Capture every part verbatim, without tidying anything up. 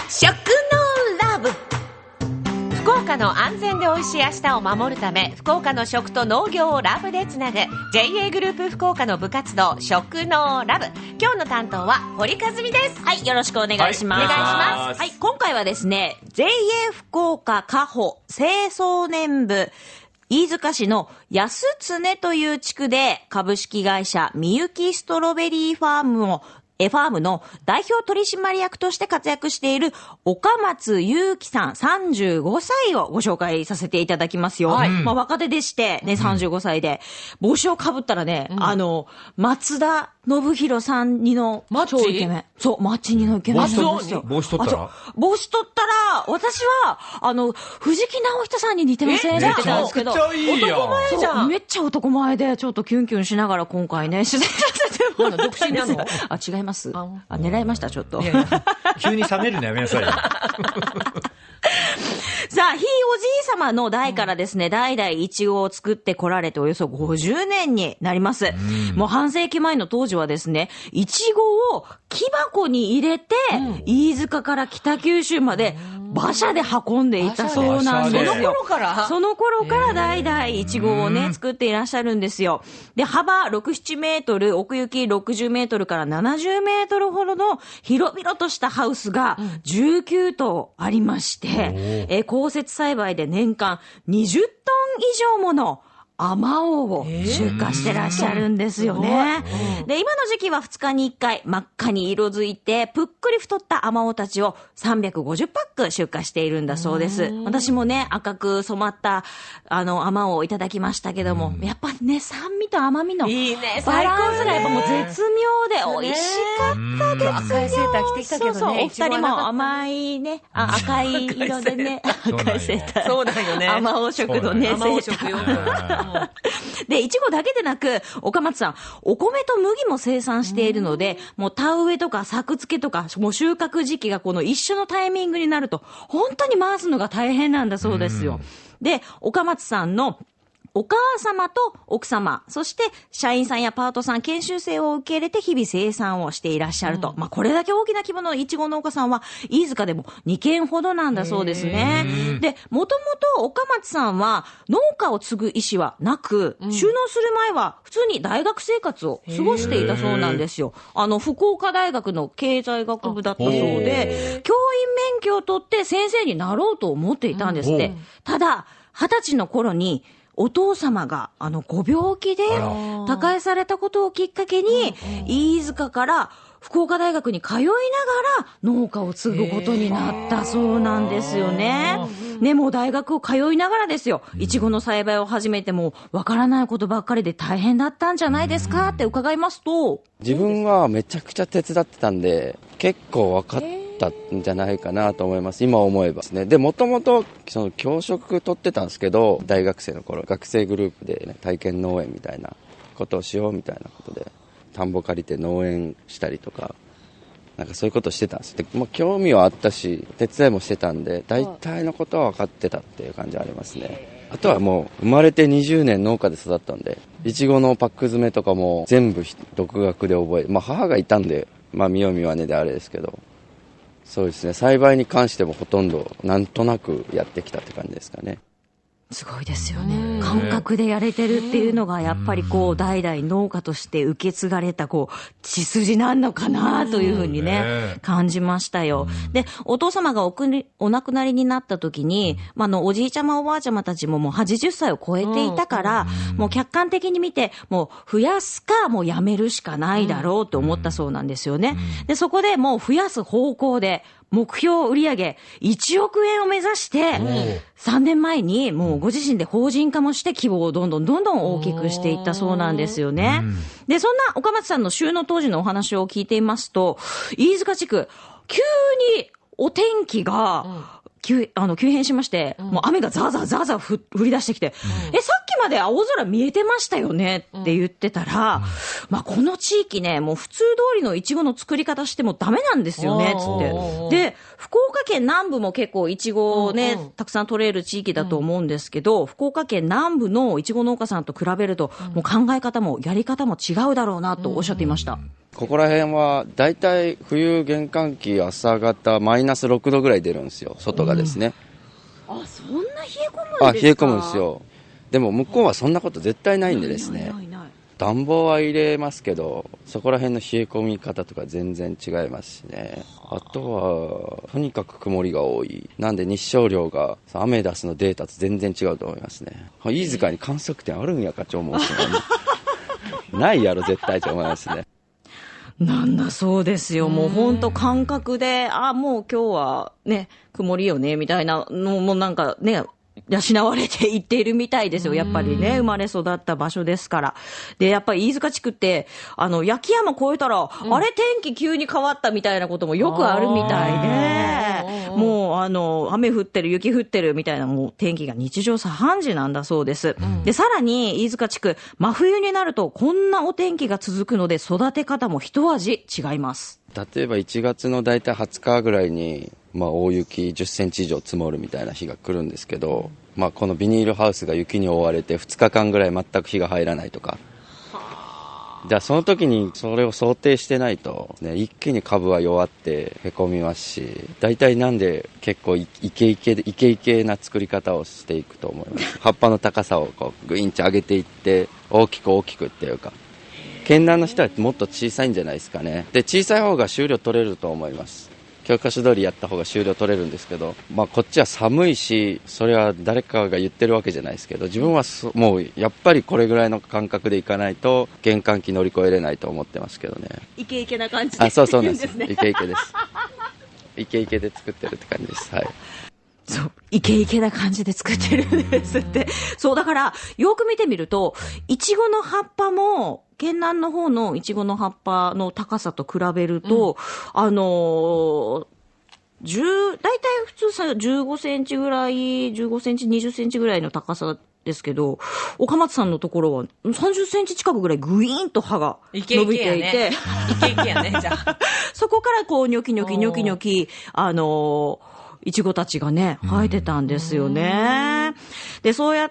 食のラブ。福岡の安全で美味しい明日を守るため、福岡の食と農業をラブでつなぐ ジェイエー グループ福岡の部活動食のラブ。今日の担当は堀和美です。 はい、よろしくお願いします。 はい、お願いします。 はい、今回はですね ジェイエー 福岡加穂清掃年部飯塚市の安常という地区で株式会社みゆきストロベリーファームをエファームの代表取締役として活躍している岡松祐樹さんさんじゅうごさいをご紹介させていただきますよ。はい、まあ、若手でしてね、さんじゅうごさいで帽子をかぶったらね、うん、あの松田信弘さんにの超イケメン。そう、マッチにのイケメンなんですよ。 帽子取ったら帽子取ったら、私は、あの、藤木直人さんに似てませんって言ってたんですけど、 めっちゃいいやん。 男前じゃん。めっちゃ男前で、ちょっとキュンキュンしながら今回ね、取材させてもらったんです。 独身なの？ あ、違います。あ、狙いました、ちょっと。 いやいや急に冷めるのやめなさいよ。 さあ、ひいおじい様の代からですね、うん、代々イチゴを作ってこられておよそごじゅうねんになります。うん、もう半世紀前の当時はですね、イチゴを木箱に入れて、うん、飯塚から北九州まで馬車で運んでいたそうなんですよ。 その頃からその頃から代々イチゴをね、作っていらっしゃるんですよ。で、幅ろく、ななメートル、奥行きろくじゅうメートルからななじゅうメートルほどの広々としたハウスがじゅうきゅうとうありまして、うん、え降雪栽培で年間にじゅっトン以上ものアマオを出荷してらっしゃるんですよね。えー、で、今の時期はふつかにいっかい真っ赤に色づいてぷっくり太ったアマオたちをさんびゃくごじゅっパック出荷しているんだそうです。私もね、赤く染まったあのアマオをいただきましたけども、やっぱね、酸味と甘みのバランスがやっぱもう絶妙で美味しかったですよ。 赤いセーター着てきたけどね。 そうそう、お二人も甘いね、あ赤い色でね、赤いセーター。 そうだよね。 アマオ食のね、セーター。で、いちごだけでなく、岡松さん、お米と麦も生産しているので、もう田植えとか作付けとか、もう収穫時期がこの一緒のタイミングになると、本当に回すのが大変なんだそうですよ。で、岡松さんのお母様と奥様、そして社員さんやパートさん、研修生を受け入れて日々生産をしていらっしゃると。うん、まあ、これだけ大きな規模のいちご農家さんは、飯塚でもにけんほどなんだそうですね。で、もともと岡松さんは農家を継ぐ意思はなく、うん、就農する前は普通に大学生活を過ごしていたそうなんですよ。あの、福岡大学の経済学部だったそうで、教員免許を取って先生になろうと思っていたんですって。うん、ただ、二十歳の頃に、お父様があのご病気で他界されたことをきっかけに、飯塚から福岡大学に通いながら農家を継ぐことになったそうなんですよね。ね、もう大学を通いながらですよ。いちごの栽培を始めてもわからないことばっかりで大変だったんじゃないですかって伺いますと、 自分はめちゃくちゃ手伝ってたんで結構分かったんじゃないかなと思います。今思えばですね。で、もともとその教職取ってたんですけど、大学生の頃学生グループで、ね、体験農園みたいなことをしようみたいなことで田んぼ借りて農園したりとか、なんかそういうことしてたんです。で、もう興味はあったし手伝いもしてたんで大体のことは分かってたっていう感じはありますね。あとはもう生まれてにじゅうねん農家で育ったんで、いちごのパック詰めとかも全部独学で覚え、まあ母がいたんで、まあ見よう見まねであれですけど、そうですね、栽培に関してもほとんどなんとなくやってきたって感じですかね。 すごいですよね。感覚でやれてるっていうのがやっぱりこう代々農家として受け継がれたこう血筋なのかなというふうにね感じましたよ。で、お父様がおくにお亡くなりになった時に、まあ、のおじいちゃまおばあちゃまたちももうはちじゅっさいを超えていたから、もう客観的に見てもう増やすかもうやめるしかないだろうと思ったそうなんですよね。で、そこでもう増やす方向で目標売上いちおくえんを目指してさんねんまえにもうご自身で法人化もして規模をどんどんどんどん大きくしていったそうなんですよね。で、そんな岡松さんの就農当時のお話を聞いていますと、飯塚地区急にお天気が急、あの急変しまして、うん、もう雨がザーザーザーザー降り出してきて、うん、え、さっきまで青空見えてましたよねって言ってたら、うん、まあこの地域ね、もう普通通りのイチゴの作り方してもダメなんですよねつって。で、福岡県南部も結構イチゴをね、うんうん、たくさん取れる地域だと思うんですけど、うん、福岡県南部のイチゴ農家さんと比べると、うん、もう考え方もやり方も違うだろうなとおっしゃっていました。 ここら辺はだいたい冬玄関期朝方マイナスろくどぐらい出るんですよ、外がですね。 あ、そんな冷え込むんですか？ あ、冷え込むんですよ。でも向こうはそんなこと絶対ないんでですね、暖房は入れますけど、そこら辺の冷え込み方とか全然違いますしね。あとはとにかく曇りが多い。なんで日照量がアメダスのデータと全然違うと思いますね。飯塚に観測点あるんやかちょ思うしねないやろ絶対と思いますね。 なんだそうですよ。もう本当感覚で、あ、もう今日はね、曇りよね、みたいなのもなんかね、養われていっているみたいですよ。やっぱりね、生まれ育った場所ですから。で、やっぱり飯塚地区って、あの、焼山越えたら、うん、あれ天気急に変わったみたいなこともよくあるみたいで、もう、あの、雨降ってる、雪降ってるみたいな、もう天気が日常茶飯事なんだそうです。うん、で、さらに、飯塚地区、真冬になると、こんなお天気が続くので、育て方も一味違います。 例えばいちがつのだいたいはつかぐらいに、まあ、大雪じゅっセンチ以上積もるみたいな日が来るんですけど、まあ、このビニールハウスが雪に覆われてふつかかんぐらい全く日が入らないとか、じゃあその時にそれを想定してないと、ね、一気に株は弱ってへこみますし、大体なんで結構イケイケでイケイケな作り方をしていくと思います。葉っぱの高さをこうグインチ上げていって大きく大きくっていうか、県南の人はもっと小さいんじゃないですかね。で、小さい方が収量取れると思います。教科書通りやった方が収量取れるんですけど、まあこっちは寒いし、それは誰かが言ってるわけじゃないですけど、自分はもうやっぱりこれぐらいの感覚でいかないと玄関期乗り越えれないと思ってますけどね。 イケイケな感じで。 あ、そうそうなんです。イケイケです。イケイケで作ってるって感じです。はい。 そう、イケイケな感じで作ってるんですって。そう、だから、よく見てみると、イチゴの葉っぱも、県南の方のイチゴの葉っぱの高さと比べると、うん、あのー、じゅう、だいたい普通さ、じゅうごセンチぐらい、じゅうごセンチ、にじゅっセンチぐらいの高さですけど、岡松さんのところはさんじゅっセンチ近くぐらいグイーンと葉が伸びていて、イケイケやね。 イケイケやね、じゃあ。 そこからこう、ニョキニョキニョキニョキ、あのー、いちごたちがね、生えてたんですよね。で、そうやって、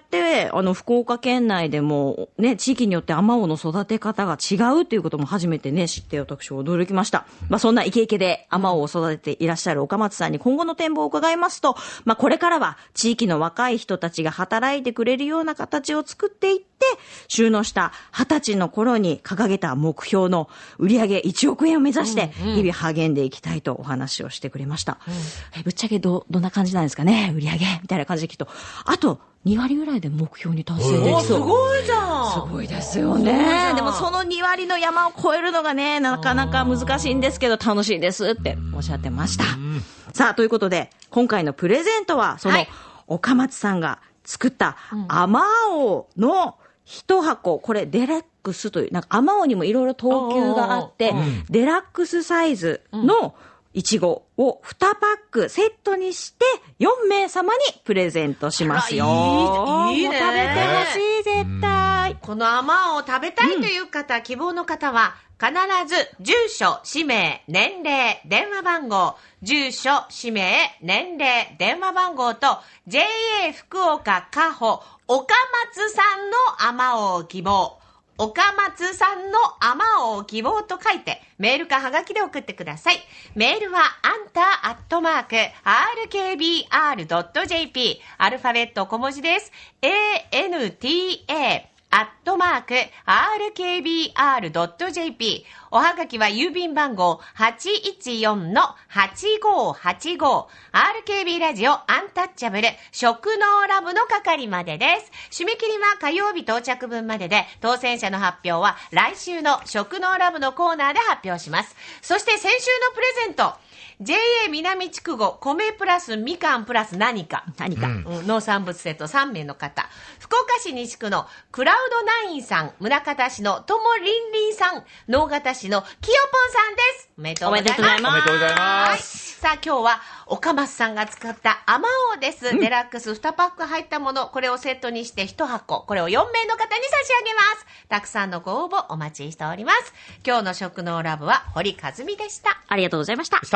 あの、福岡県内でも、ね、地域によってあまおうの育て方が違うっていうことも初めてね、知って私は驚きました。まあ、そんなイケイケであまおうを育てていらっしゃる岡松さんに今後の展望を伺いますと、まあ、これからは地域の若い人たちが働いてくれるような形を作っていって、収納したはたちの頃に掲げた目標の売上いちおくえんを目指して、日々励んでいきたいとお話をしてくれました。うんうん、えぶっちゃけど、どんな感じなんですかね、売り上げみたいな感じで聞くと、あとにわりぐらいで目標に達成できそう。 すごいじゃん。 すごいですよね。でもそのにわりの山を越えるのがね、なかなか難しいんですけど楽しいですっておっしゃってました。さあ、ということで今回のプレゼントはその岡松さんが作ったあまおうの一箱、これデラックスという、なんかあまおうにもいろいろ等級があって、デラックスサイズのいちごをにパックセットにしてよんめい様にプレゼントしますよ。 いい、いいね。 食べてほしい、絶対。 このあまおうを食べたいという方、うん、希望の方は、必ず住所、氏名、年齢、電話番号、住所、氏名、年齢、電話番号と ジェイエー 福岡加穂岡松さんのあまおうを希望。岡松さんのあまおう希望と書いてメールかはがきで送ってください。メールはあんたアットマーク アールケービーアールドットジェーピー アルファベット小文字です。 エーエヌティーエー アットマーク アールケービーアールドットジェーピー。 おはがきは郵便番号 はちいちよん はちごはちご アールケービー ラジオアンタッチャブル食農ラブの係までです。締め切りは火曜日到着分までで、当選者の発表は来週の食農ラブのコーナーで発表します。そして先週のプレゼント、ジェイエー 南筑後米プラスみかんプラス何か何か、うん、農産物セットさんめいの方、福岡市西区のクラウドナインさん、宗像市のともりんりんさん、直方市のきよぽんさんです。おめでとうございます。 おめでとうございます。 さあ、今日は岡松さんが使ったあまおうです、うん、デラックスにパック入ったもの、これをセットにしていち箱、これをよんめいの方に差し上げます。たくさんのご応募お待ちしております。今日の食農ラブは堀和美でした。 ありがとうございました。